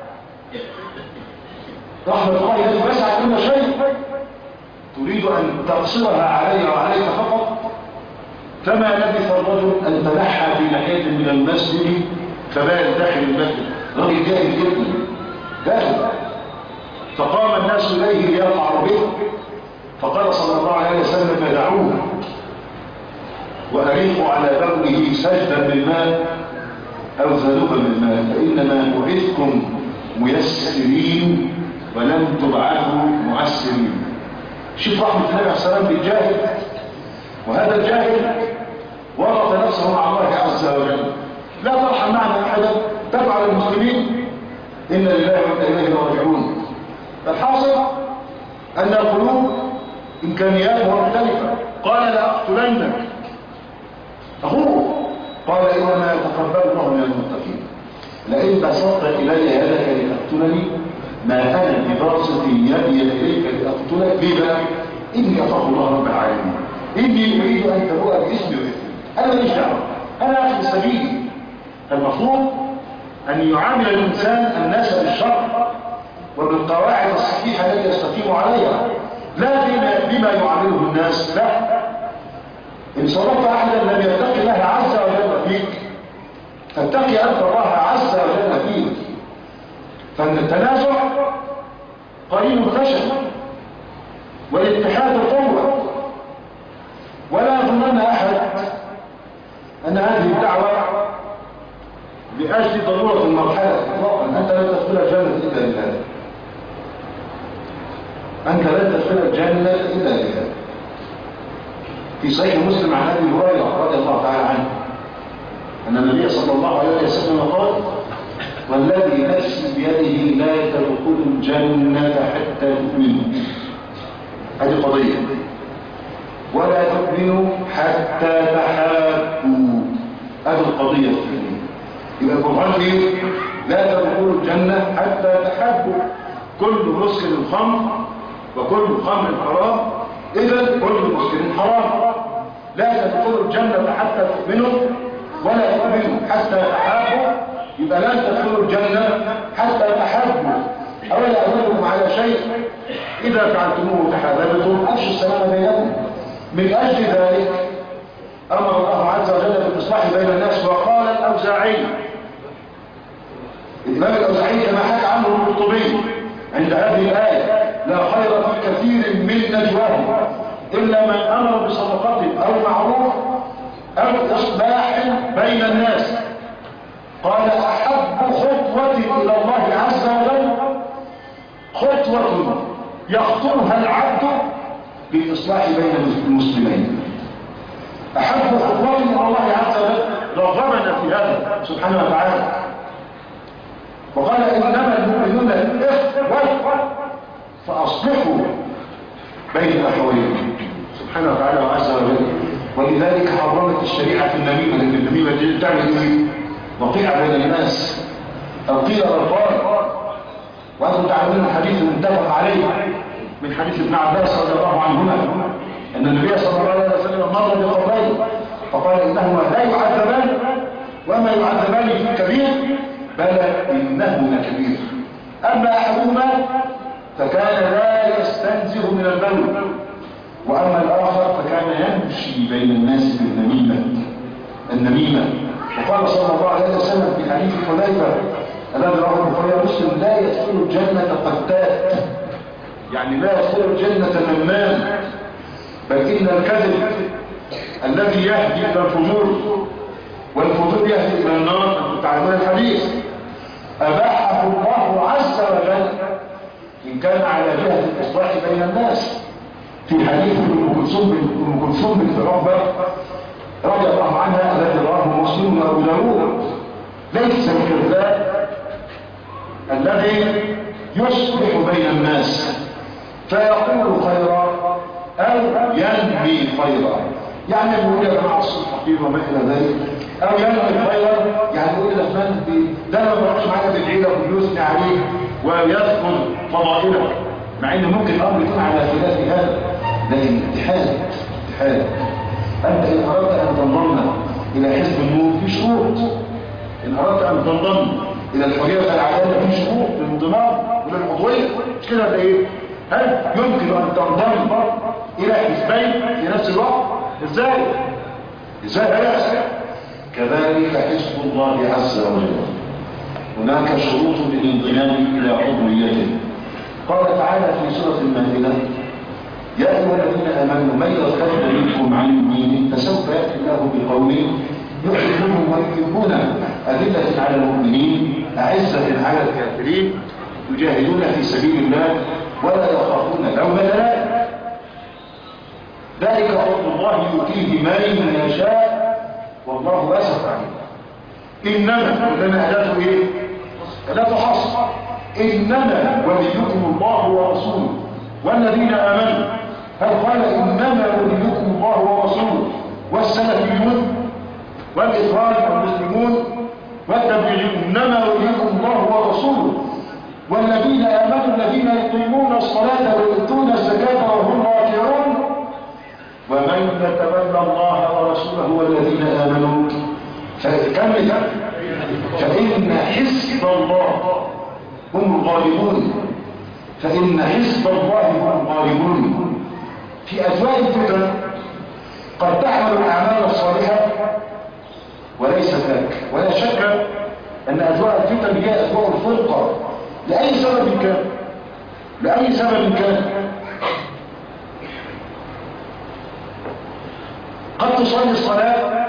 رحمة الله التي وسعت كل شيء تريد أن تقصرها علي وعليك فقط. فما لبث الرجل أن تنحى في ناحية من المسجد فبال داخل المسجد. رجل جاهل جدا، جاهل. فقام الناس إليه ليقعوا به، فقال صلى الله عليه وسلم دعوه وأريقوا على بوله سجدا بالماء أو ذنوبا بالماء، فإنما بعثتم ميسرين ولم تبعثوا معسرين. شوف رحمة الله عليه السلام بالجاهل، وهذا الجاهل ورط نفسه مع الله عز وجل. لا ترحم معنا أحدا، تفعل المسلمين إن لله وإنا إليه راجعون. الحاصل أن القلوب إمكانياتها مختلفة. قال لا أقتلنك أخوه، قال إنما يتقبل الله من المتقين. لئن بسطت إلي يدك لتقتلني ما أنا بباسط يدي إليك لأقتلك. ليه بقى؟ إني أخاف الله رب العالمين، إني أريد أن تبوء باسمي وإثمي، أنا ماليش دعوة، أنا أخذ السبيل. المفروض أن يعامل الإنسان الناس بالشرع وبالقواعد الصحيحة التي يستقيم عليها، لا بما يعامله الناس. لا، إن صرفت أحدا لم يتقي الله عز وجل فيك فاتقي أنت الله عز وجل فيك. فإن التنازع قرين الفشل والاتحاد قوة. ولا يظنن أحد أن هذه الدعوة لأجل ضرورة المرحلة إطلاقا. أنت لا تدخل الجنة إلا بهذا، أنت لا تدخل الجنة إلا بهذا. في صحيح مسلم عن أبي هريرة رضي الله تعالى عنه أن النبي صلى الله عليه وسلم قال: والذي نفسي بيده لا تدخل الجنة حتى تؤمنوا. هذه قضية. ولا تؤمنوا حتى تحابوا. هذه القضية الثانية. يبقى القرآن فيه لا تدخلوا الجنة حتى تحابوا. كل مسكر خمر وكل خمر حرام، إذا كل مسكر حرام. لا تدخلوا الجنة حتى تؤمنوا ولا تؤمنوا حتى تحابوا. يبقى لا تدخلوا الجنة حتى تحابوا. أولا أدلكم على شيء إذا فعلتموه تحاببتم أفشوا السلام بينكم. من أجل ذلك أمر الله عز وجل بالإصلاح بين الناس. وقال الأوزاعي، الإمام الأوزاعي كما حكى عنه القرطبي عند هذه الآية: لا خير في كثير من نجواهم إلا من أمر بصدقة أو معروف أو إصلاح بين الناس. قال: أحب خطوة إلى الله عز وجل خطوة يخطوها العبد للإصلاح بين المسلمين. أحب خطوة إلى الله عز وجل رغبنا في هذا سبحانه وتعالى. وقال: إنما المؤمنون إخوة فأصلحوا بين أخويكم سبحانه وتعالى وعز وجل. ولذلك حرمت الشريعة النميمة، لأن النميمة دي تعمل إيه؟ وقيعة بين الناس أو قيل الألفاظ. وأنتم تعلمون الحديث المتفق عليه من حديث ابن عباس رضي الله عنهما أن النبي صلى الله عليه وسلم مر بقبرين فقال: إنهما لا يعذبان وما يعذبان في كبير، بل إنهما كبير. أما أحدهما فكان لا يستنزه من البول، وأما الآخر فكان يمشي بين الناس بالنميمة. وقال صلى الله عليه وسلم في حديث حذيفة الذي رواه البخاري ومسلم: لا يدخل الجنة قتات، يعني لا يدخل الجنة نمام، بل إن الكذب الذي يهدي إلى الفجور والفجور يهدي إلى النار. أنتم تعلمون الحديث أباحه الله عز وجل إن كان على جهة الإصلاح بين الناس. في حديث أم كلثوم بنت عقبة رضي الله عنها الذي رواه مسلم وأبو داود: ليس الكذاب الذي يصلح بين الناس فيقول خيرا أو ينمي خيرا، يعني يقول يا جماعة الصلح خير وما إلى ذلك، أو ينمي خيرا يعني يقول لك من ده ما بيروحش معانا بالعيلة ويثني عليه ويذكر فضائله، مع إن ممكن الأمر يكون على خلاف هذا. لكن اتحاد. أنت إن أردت أن تنضم إلى حزب النور في شروط، إن أردت أن تنضم إلى الحرية والعدالة في شروط للانضمام وللعضوية. مش كده ولا إيه؟ هل يمكن أن تنضم إلى حزبين في نفس الوقت؟ إزاي هيحصل؟ كذلك حزب الله عز وجل هناك شروط للانضمام إلى عضويته. قال تعالى في سورة المائدة: يا أيها الذين آمنوا من يرتد منكم عن الدين فسوف يأتي الله بقوم يحبونهم ويحبونه أذلة على المؤمنين أعزة على الكافرين يجاهدون في سبيل الله ولا يخافون لومة لائم. ذلك فضل الله يؤتيه من يشاء والله واسع عليم. إنما أداة إيه؟ أداة حصر. إنما وليكم الله ورسوله والذين آمنوا. هل قال إنما وليكم الله ورسوله والسلفيون والإخوان والمسلمون والتبليغيون؟ إنما وليكم الله ورسوله والذين آمنوا الذين يقيمون الصلاة ويؤتون الزكاة وهم راكعون ومن يتولى الله ورسوله والذين آمنوا فإن حزب الله هم الغالبون. فإن حزب الله هم الغالبون. في أجواء الفتن قد تحمل الأعمال الصالحة وليس ذاك، ولا شك أن أجواء الفتن هي أجواء الفرقة لأي سبب كان. لأي سبب كان قد تصلي الصلاة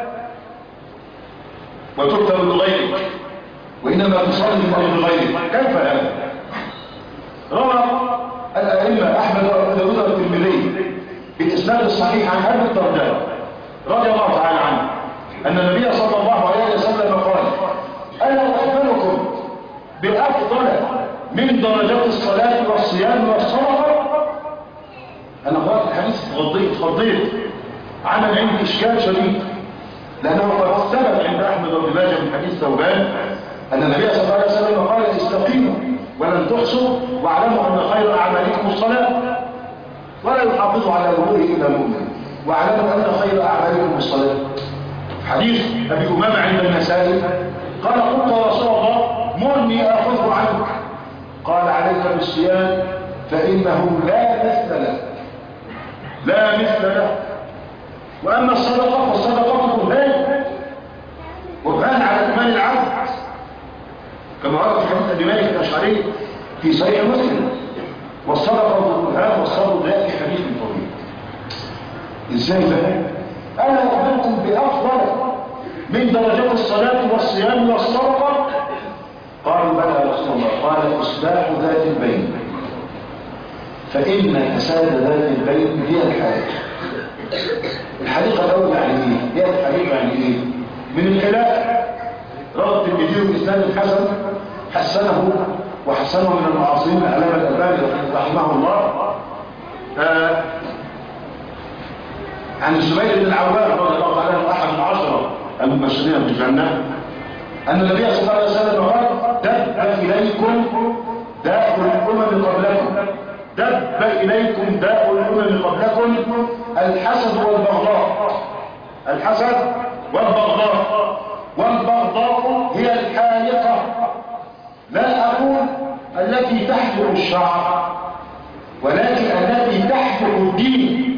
وتكتب لغيرك وإنما تصلي لغيرك. كيف هذا؟ روى الأئمة أحمد وأبو داود والترمذي بالإسناد الصحيح عن أبي الدرداء رضي الله تعالى عنه أن النبي صلى الله عليه وسلم قال: ألا أخبركم بأفضل من درجات الصلاة والصيام والصدقة؟ أنا قرأت الحديث اتخضيت. عمل عندي إشكال شديد لأنه قد ثبت عند أحمد وابن ماجه من حديث ثوبان أن النبي صلى الله عليه وسلم قال: استقيموا ولن تحصوا واعلموا أن خير أعمالكم الصلاة ولا يحافظ على وضوءه إلا المؤمن واعلموا أن خير أعمالكم الصلاة. حديث أبي أمامة عند النسائي قال: قلت يا رسول الله مرني آخذه عنك. قال: عليك بالصيام فإنه لا مثل له. لا مثل له. وأما الصدقة فالصدقة برهان على إيمان العبد كما ورد في حديث أبي مالك الأشعري في صحيح مسلم: والصدقة برهان والصبر لا في حديث طويل. إزاي بقى؟ أنا أخبركم بأفضل من درجات الصلاة والصيام والصدقة. قالوا: بلى يا رسول الله. قال: إصلاح ذات البين فإن فساد ذات البين هي الحريقة. الحريقة الأول يعني إيه؟ هي الحريقة يعني إيه؟ من الخلاف. روى الترمذي بإسناد الحسن حسنه وحسنه من المعاصرين العلامة الألباني رحمه الله عن الزبير بن العوام رضي الله تعالى عنه أحد العشرة المبشرين بالجنة أن النبي صلى الله عليه وسلم قال: دب إليكم داء الأمم قبلكم. دب إليكم داء الأمم قبلكم الحسد والبغضاء. الحسد والبغضاء. والبغضاء هي الحالقة، لا أقول التي تحفر الشعر ولكن التي تحفر الدين،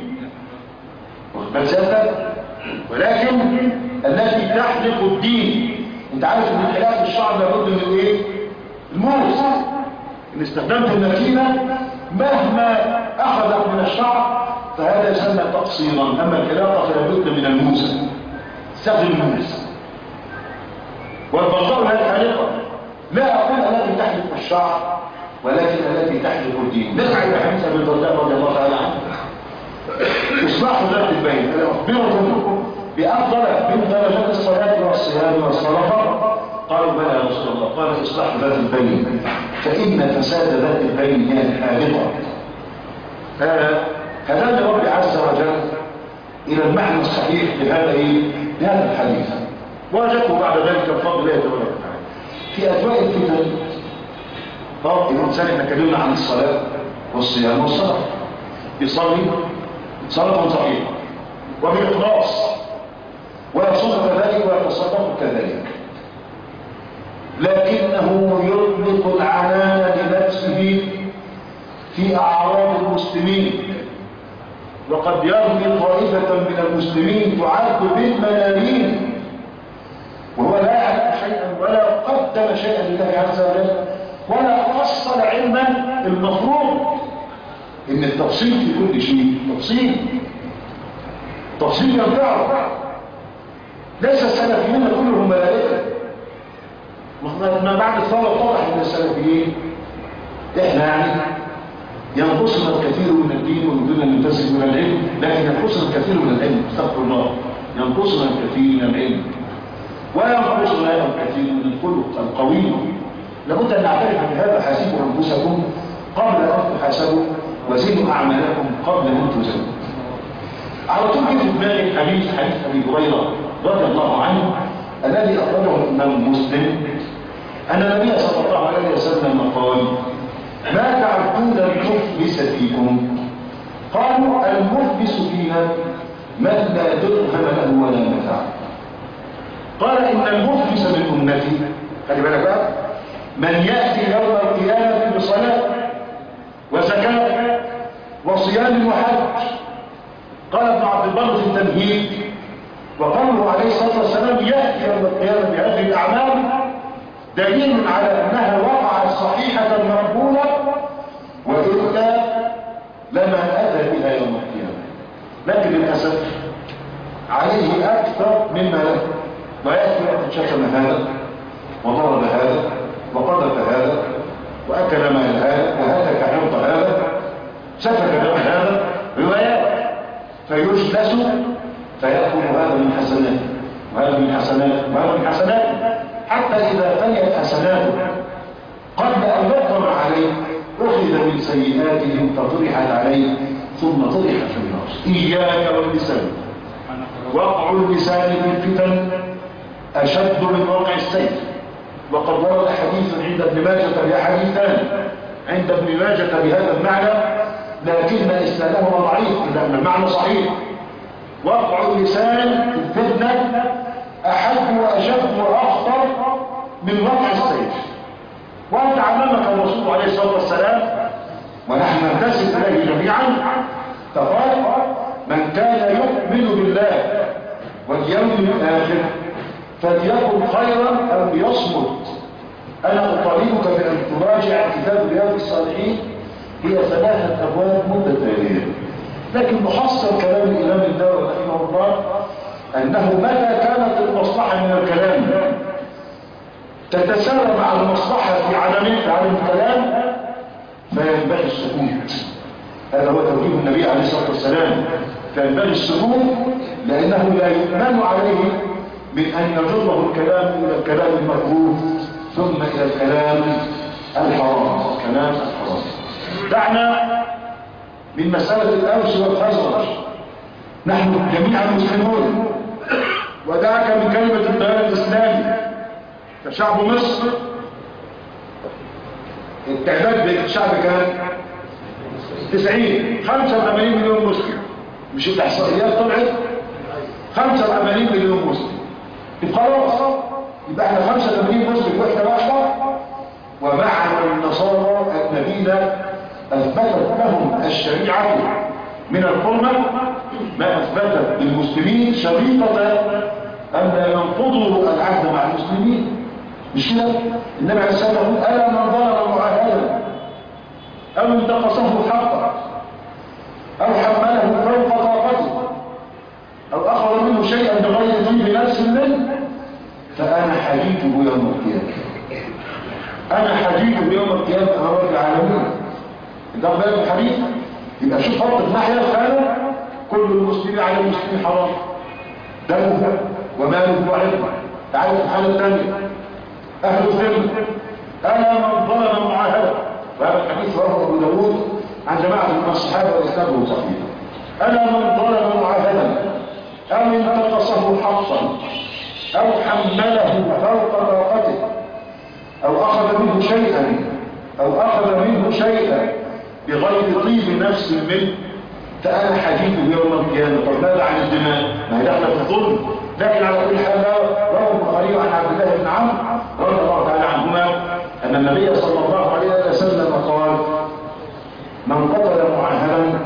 ولكن التي تحفر الدين. انت عارف ان خلاف الشعر لابد من ايه؟ الموس. ان استخدمت الماكينه مهما اخذت من الشعر فهذا يسمى تقصيرا، اما الحلاقه فلابد من الموس. استخدم الموس. والبغضاء هي الحالقه، لا اقول التي تحلق الشعر ولكن التي تحلق الدين. نرجع الى حديث ابي الدرداء رضي الله تعالى عنه: اصلاح ذات البين. انا اخبركم بافضل من درجات الصلاه والصيام والصدقه. قالوا: بلى يا رسول الله. قال: اصلاح ذات البين فان فساد ذات البين هي الحالقه. هداني ربي عز وجل الى المعنى الصحيح لهذا الحديث، وجدته بعد ذلك بفضل الله تبارك وتعالى في اجواء الفتن. الانسان احنا اتكلمنا عن الصلاه والصيام والصدقه، يصلي صلاه صحيحه وباخلاص ويصوم كذلك ويتصدق كذلك، لكنه يطلق العنان لنفسه في اعراض المسلمين، وقد يرمي طائفه من المسلمين تعد بالملايين وهو لا يعلم شيئا ولا قدم شيئا لله عز وجل ولا حصل علما المفروض ان التفصيل في كل شيء تفصيل ينفعه. ليس السلفيين كلهم ملائكة. ما بعد الثورة اتضح ان السلفيين احنا يعني ينقصنا الكثير من الدين ومن ان ننتسب من العلم، لكن ينقصنا الكثير من العلم، استغفر الله، ينقصنا الكثير من العلم وينقصنا الكثير من الخلق القوي. لابد ان نعترف بهذا. حاسبوا انفسكم قبل ان تحاسبوا وزنوا اعمالكم قبل ان تزنوا. على طول في دماغي حديث ابي هريره رضي الله عنه الذي اخرجه الامام مسلم ان النبي صلى الله عليه وسلم قال: ما تعبدون المفلس فيكم؟ قالوا: المفلس فينا من لا درهم له ولا متاع. قال: ان المفلس من امتي، خلي بالك بقى، من ياتي يوم القيامه بصلاه وزكاه وصيام وحج. قال ابن عبد البر في التمهيد: وقوله عليه الصلاه والسلام ياتي يوم القيامه بهذه الاعمال دليل على انها وقعت صحيحه مقبوله، والا لما اتى بها يوم القيامه. لكن للاسف عليه اكثر مما له، وياتي وقد شتم هذا وضرب هذا وقذف هذا واكل مال هذا وهتك عرض هذا سفك دم هذا، روايات، فيجلس فيأكل هذا من حسناته وهذا من حسناته وهذا من حسناته، حتى إذا فنيت حسناته قبل أن يقدم عليه أخذ من سيئاتهم فطرحت عليه ثم طرح في النار. إياك واللسان، وقع اللسان في الفتن أشد من وقع السيف. وقد ورد حديث عند ابن ماجه بحديثان عند ابن ماجه بهذا المعنى، لكن إسنادهما ضعيف لأن المعنى صحيح. وقع اللسان في الفتنة أحد وأشد وأخطر من وقع السيف. وأنت علمك الرسول عليه الصلاة والسلام ونحن ننتسب إليه جميعا، فقال: من كان يؤمن بالله واليوم الآخر فليقل خيرا أو ليصمت. أنا أطالبك بأن تراجع كتاب رياض الصالحين، هي 3 أبواب متتالية، لكن محصل كلام الإمام النووي رحمه الله أنه متى كانت المصلحة من الكلام تتساوى مع المصلحة في عدم الكلام فينبغي السكوت. هذا هو توجيه النبي عليه الصلاة والسلام، فينبغي السكوت، لأنه لا يؤمن عليه من أن يجره الكلام إلى الكلام المكروه ثم إلى الكلام الحرام. دعنا من مسألة الأوس والخزرج، نحن جميعا مسلمون، ودعك من كلمة التيار الإسلامي. كشعب مصر التعداد بالشعب كان 85 مليون مسلم، مش الإحصائيات طلعت 85 مليون مسلم. خلاص يبقى احنا 85 مسلم واحدة واحدة، ومعنا النصارى الذين أثبتت لهم الشريعة من الحرمة ما أثبتت للمسلمين شريطة أن لا ينقضوا العهد مع المسلمين. مش كده؟ النبي عليه الصلاة والسلام يقول: ألا من ضرب معاهدا أو انتقصه حقا أو حمله فوق طاقته أو أخذ منه شيئا بغير طيب نفس منه فأنا حديثه يوم القيامة. أنا حديثه يوم القيامة أمام رب العالمين. ده بالك الحديث. يبقى شوف حط الناحية الخانة: كل المسلمين على المسلمين حرام، دمه وماله وعرضه. تعالوا في الحالة الثانية: أهل الذمة ألا من ظلم معاهدة. وهذا الحديث رواه أبو داود عن جماعة من الصحابة وإسناده صحيح. ألا من ظلم معاهدة أو انتقصه حقا أو حمله فوق طاقته أو أخذ منه شيئا بغير طيب نفس منه فأنا حديثه يوم القيامة. طب ماذا عن الدماء؟ ما هي داخله في الظلم. لكن على كل حال رواه البخاري عن عبد الله بن عمرو رضي الله تعالى عنهما أن النبي صلى الله عليه وسلم قال: من قتل معاهدا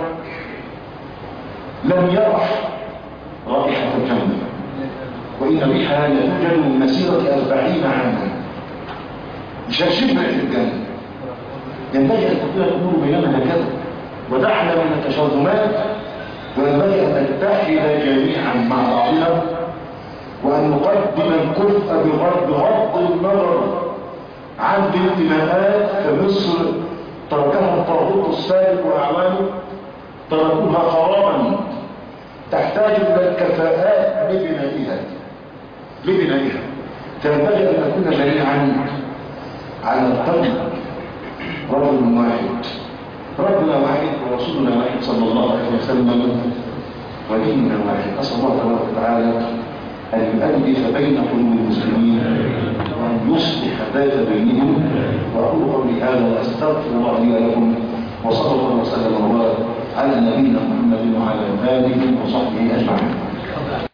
لم يرح رائحة الجنة، وإن ريحها لتوجد من مسيرة 40 عاما. مش هتشم ريحة الجنة. ينبغي أن تكون الأمور بيننا هكذا. ودعنا من التشرذمات، وينبغي أن نتحد جميعا مع بعضنا، وأن نقدم الكفء بغض النظر عن الانتماءات. فمصر تركها الطاغوت السابق وأعوانه، تركوها خرابا، تحتاج إلى الكفاءات لبنائها. فينبغي أن نكون جميعا على القلب رجل واحد، ربنا واحد ورسولنا واحد صلى الله عليه وسلم وديننا واحد. أسأل الله تبارك وتعالى أن يؤلف بين قلوب المسلمين وأن يصلح ذات بينهم. وأقول قولي هذا وأستغفر الله لي ولكم، وصلى الله وسلم وبارك على نبينا محمد وعلى آله وصحبه أجمعين.